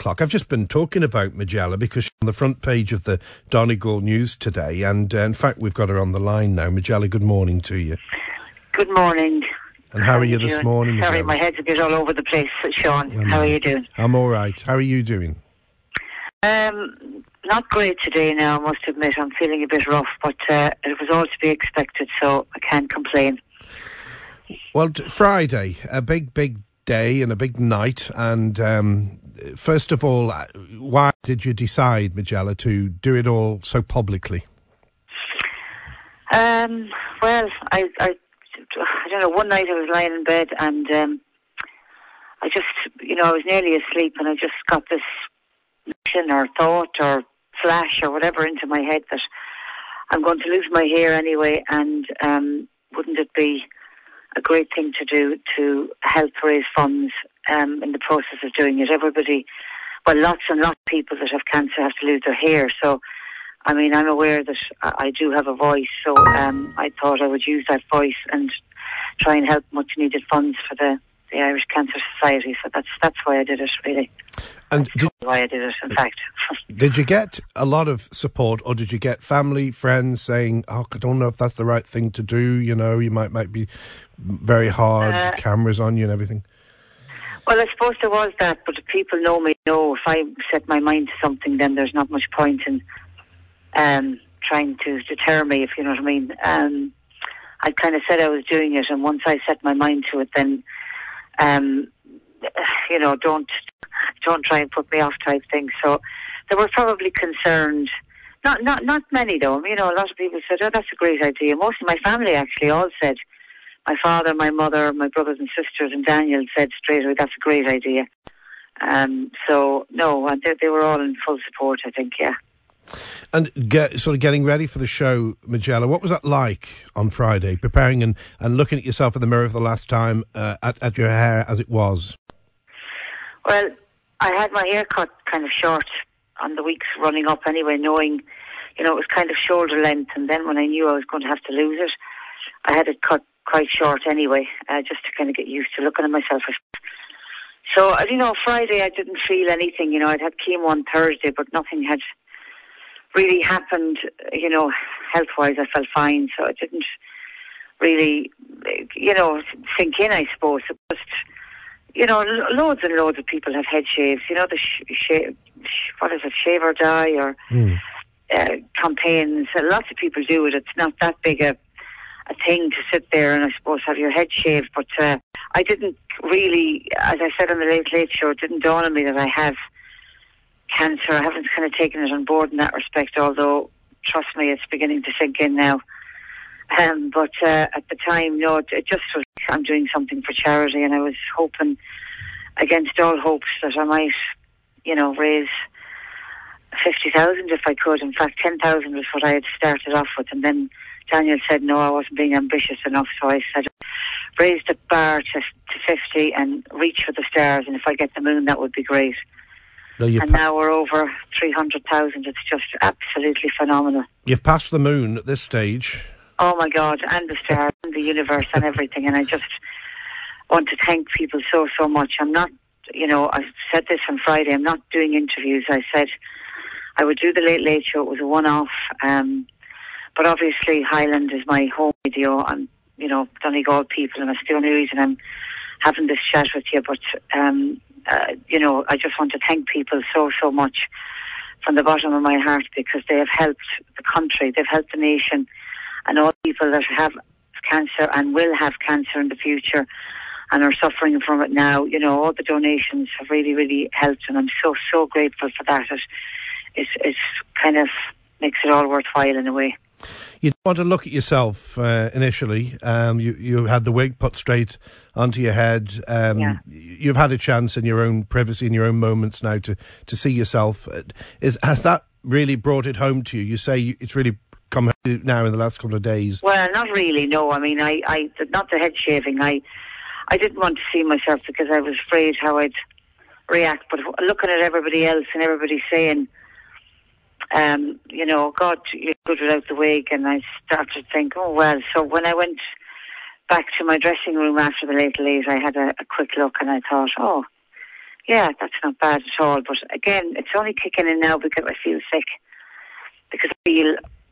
o'clock. I've just been talking about Majella because she's on the front page of the Donegal News today, and in fact we've got her on the line now. Majella, good morning to you. Good morning. And how are you this morning, Sorry, Majella? my head's a bit all over the place, Sean. How are you doing? I'm all right. How are you doing? Not great today now, I must admit. I'm feeling a bit rough, but it was all to be expected, so I can't complain. Well, Friday, a big day and a big night, and first of all, why did you decide, Majella, to do it all so publicly? Well, I don't know, one night I was lying in bed and I just, I was nearly asleep and I just got this vision or thought or flash or whatever into my head that I'm going to lose my hair anyway, and wouldn't it be a great thing to do to help raise funds in the process of doing it. Everybody, well, lots and lots of people that have cancer have to lose their hair, so I mean, I'm aware that I do have a voice, so I thought I would use that voice and try and help much needed funds for the Irish Cancer Society. So that's why I did it, really. And why I did it, in fact. Did you get a lot of support, or did you get family, friends saying, "Oh, I don't know if that's the right thing to do. You know, you might be very hard, cameras on you and everything." Well, I suppose there was that, but if people know me, know if I set my mind to something, then there's not much point in trying to deter me, if you know what I mean. I kind of said I was doing it, and once I set my mind to it, then don't try and put me off type thing. So they were probably concerned. Not many though. A lot of people said, "Oh, that's a great idea." Most of my family actually all said. My father, my mother, my brothers and sisters, and Daniel said straight away, "That's a great idea." So no, they were all in full support, I think. Yeah. And sort of getting ready for the show, Majella, what was that like on Friday, preparing and looking at yourself in the mirror for the last time, at your hair as it was? Well, I had my hair cut kind of short on the weeks running up anyway, knowing, it was kind of shoulder length, and then when I knew I was going to have to lose it, I had it cut quite short anyway, just to kind of get used to looking at myself. So, Friday I didn't feel anything, I'd had chemo on Thursday, but nothing had really happened, health-wise. I felt fine, so it didn't really, sink in, I suppose. It just, loads and loads of people have head shaves. What is it, Shave or Die, or campaigns. Lots of people do it. It's not that big a thing to sit there and I suppose have your head shaved. But I didn't really, as I said on the Late Show, it didn't dawn on me that I have cancer. I haven't kind of taken it on board in that respect, although, trust me, it's beginning to sink in now. But at the time, no, it just was, I'm doing something for charity, and I was hoping, against all hopes, that I might, raise 50,000 if I could. In fact, 10,000 was what I had started off with, and then Daniel said no, I wasn't being ambitious enough, so I said, raise the bar to 50 and reach for the stars, and if I get the moon, that would be great. And now we're over 300,000. It's just absolutely phenomenal. You've passed the moon at this stage. Oh my God, and the stars and the universe and everything. And I just want to thank people so much. I'm not, I said this on Friday, I'm not doing interviews. I said I would do the Late Show. It was a one-off. But obviously Highland is my home radio. I'm, Donegal people, and that's the only reason I'm having this chat with you. But, I just want to thank people so much from the bottom of my heart, because they have helped the country, they've helped the nation, and all people that have cancer and will have cancer in the future and are suffering from it now. All the donations have really helped, and I'm so grateful for that. It kind of makes it all worthwhile in a way. You don't want to look at yourself initially. You had the wig put straight onto your head. You've had a chance in your own privacy, in your own moments now to see yourself. Has that really brought it home to you? You say it's really come home now in the last couple of days. Well, not really, no. I mean, I not the head shaving. I didn't want to see myself because I was afraid how I'd react. But looking at everybody else and everybody saying, God, you're good without the wig, and I started to think, oh well. So when I went back to my dressing room after the Late, I had a quick look, and I thought, Yeah, that's not bad at all. But again, it's only kicking in now because I feel sick. Because I feel,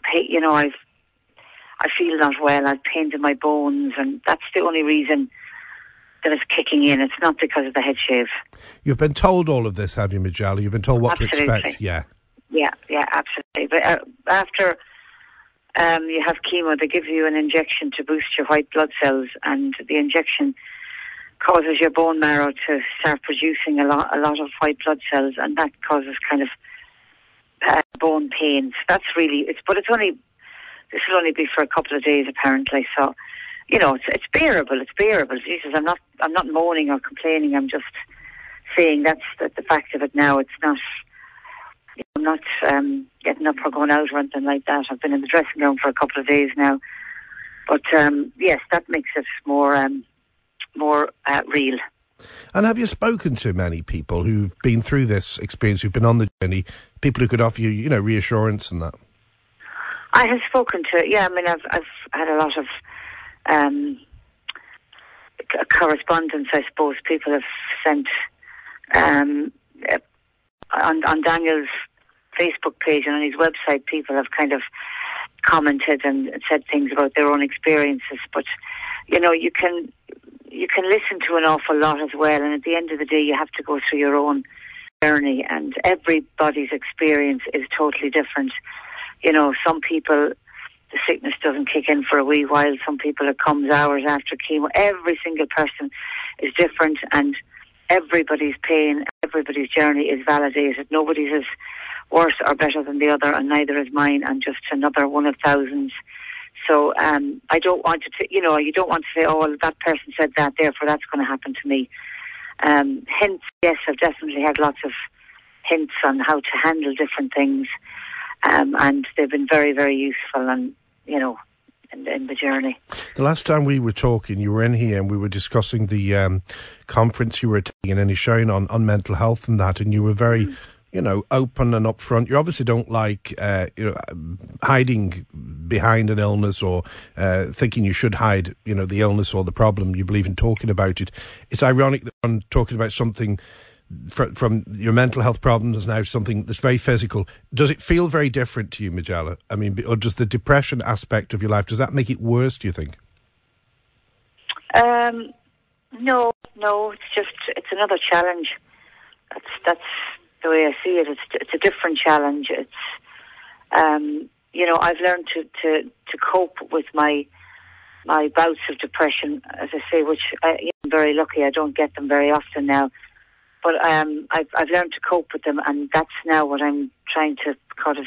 I feel not well. I've pain in my bones, and that's the only reason that it's kicking in. It's not because of the head shave. You've been told all of this, have you, Majella? You've been told what Absolutely. to expect. Yeah, absolutely. But after you have chemo, they give you an injection to boost your white blood cells, and the injection causes your bone marrow to start producing a lot of white blood cells, and that causes kind of bone pain. So that's really this will only be for a couple of days apparently. So, it's bearable. It's bearable. Jesus, I'm not moaning or complaining. I'm just saying that's the fact of it now. It's not. I'm not getting up or going out or anything like that. I've been in the dressing gown for a couple of days now. But yes, that makes it more real. And have you spoken to many people who've been through this experience, who've been on the journey, people who could offer you, reassurance and that? I have spoken to, I've had a lot of correspondence, I suppose. People have sent on Daniel's Facebook page and on his website, people have kind of commented and said things about their own experiences. But, you can listen to an awful lot as well, and at the end of the day you have to go through your own journey, and everybody's experience is totally different. Some people, the sickness doesn't kick in for a wee while. Some people it comes hours after chemo. Every single person is different, and everybody's pain, everybody's journey is validated. Nobody's is worse or better than the other, and neither is mine. I'm just another one of thousands. So I don't want to, you don't want to say, oh, well, that person said that, therefore that's going to happen to me. Hints, yes, I've definitely had lots of hints on how to handle different things, and they've been very, very useful, and in the journey. The last time we were talking, you were in here and we were discussing the conference you were attending, and you're showing on mental health and that, and you were very open and upfront. You obviously don't like hiding behind an illness or thinking you should hide the illness or the problem. You believe in talking about it. It's ironic that I'm talking about something from your mental health problems is now something that's very physical. Does it feel very different to you, Majella? I mean, or does the depression aspect of your life, does that make it worse, do you think? No, it's another challenge. That's the way I see it. It's a different challenge. It's I've learned to cope with my bouts of depression, as I say, which I'm very lucky. I don't get them very often now, but I've learned to cope with them, and that's now what I'm trying to kind of,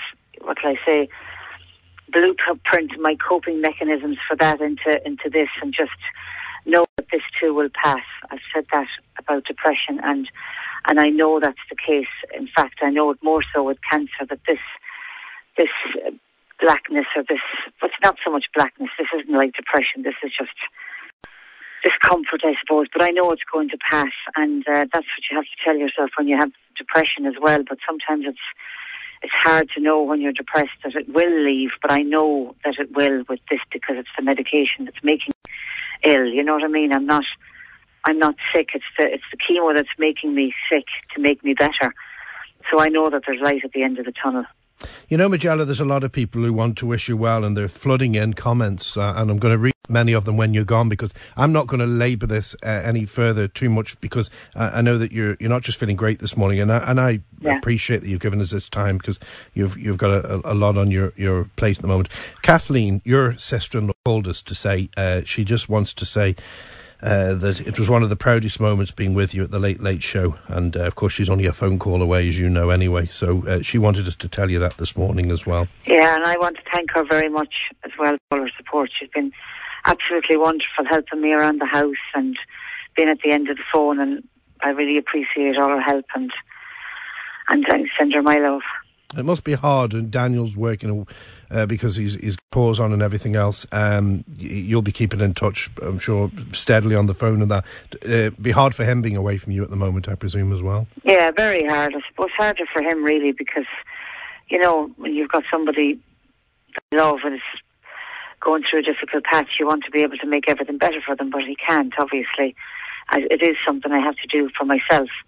blueprint my coping mechanisms for that into this, and just know that this too will pass. I've said that about depression, and I know that's the case. In fact, I know it more so with cancer, that this blackness, or this, but it's not so much blackness, this isn't like depression, this is just discomfort, I suppose, but I know it's going to pass, and that's what you have to tell yourself when you have depression as well. But sometimes it's hard to know when you're depressed that it will leave, but I know that it will with this, because it's the medication that's making me ill, you know what I mean? I'm not sick, it's the chemo that's making me sick to make me better. So I know that there's light at the end of the tunnel. Majella, there's a lot of people who want to wish you well, and they're flooding in comments, and I'm going to read many of them when you're gone, because I'm not going to labour this any further too much, because I know that you're not just feeling great this morning, and I appreciate that you've given us this time, because you've got a lot on your plate at the moment. Kathleen, your sister-in-law, called us to say she just wants to say that it was one of the proudest moments being with you at the Late Late Show, and of course she's only a phone call away, as you know, anyway, so she wanted us to tell you that this morning as well. Yeah, and I want to thank her very much as well for her support. She's been absolutely wonderful, helping me around the house and being at the end of the phone, and I really appreciate all her help, and I send her my love. It must be hard, and Daniel's working because he's paws on and everything else. You'll be keeping in touch, I'm sure, steadily on the phone and that. It'd be hard for him being away from you at the moment, I presume, as well. Yeah, very hard. I suppose harder for him, really, because, when you've got somebody you love and is going through a difficult patch, you want to be able to make everything better for them, but he can't, obviously. It is something I have to do for myself.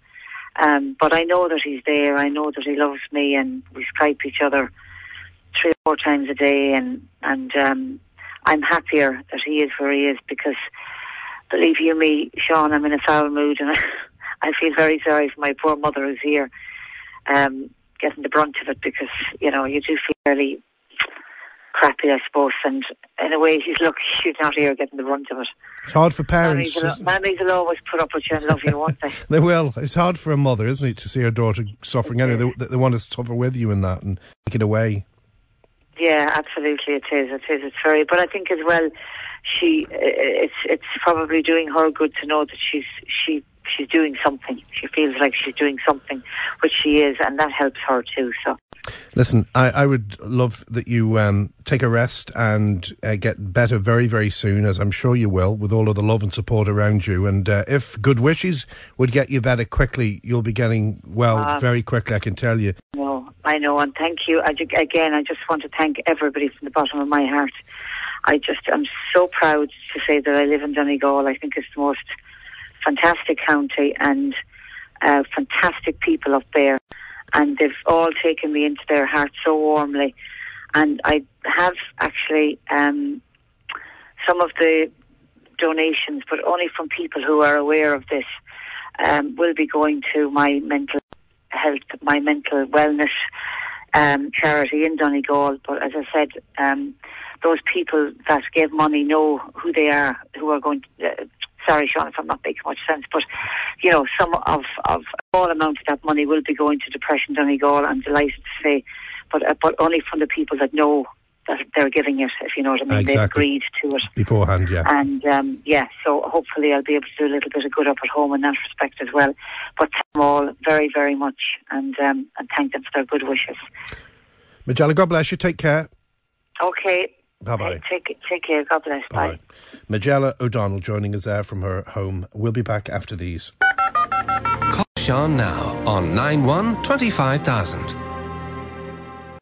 But I know that he's there. I know that he loves me, and we Skype each other 3 or 4 times a day, and I'm happier that he is where he is, because believe you me, Sean, I'm in a foul mood, and I feel very sorry for my poor mother who's here, getting the brunt of it, because, you know, you do feel fairly crappy, I suppose, and in a way she's lucky she's not here getting the brunt of it. It's hard for parents. Mammies will always put up with you and love you, won't they? They will. It's hard for a mother, isn't it, to see her daughter suffering. Anyway, they want to suffer with you in that and take it away. Yeah, absolutely, it is. It's very. But I think as well, it's probably doing her good to know that she's doing something. She feels like she's doing something, which she is, and that helps her too. So. Listen, I would love that you take a rest and get better very, very soon, as I'm sure you will, with all of the love and support around you. And if good wishes would get you better quickly, you'll be getting well very quickly, I can tell you. No, I know, and thank you. I just want to thank everybody from the bottom of my heart. I'm so proud to say that I live in Donegal. I think it's the most fantastic county, and fantastic people up there. And they've all taken me into their hearts so warmly. And I have actually some of the donations, but only from people who are aware of this, will be going to my mental health, my mental wellness charity in Donegal. But as I said, those people that gave money know who they are, who are going to... sorry, Sean, if I'm not making much sense, but, you know, some of a small amount of that money will be going to Depression Donegal, I'm delighted to say, but only from the people that know that they're giving it, if you know what I mean. Exactly. They've agreed to it. Beforehand, yeah. And, so hopefully I'll be able to do a little bit of good up at home in that respect as well. But thank them all very, very much, and thank them for their good wishes. Majella, God bless you. Take care. Okay. Bye-bye. Take care. God bless. Bye. Majella O'Donnell joining us there from her home. We'll be back after these. Call Sean now on 91 25,000.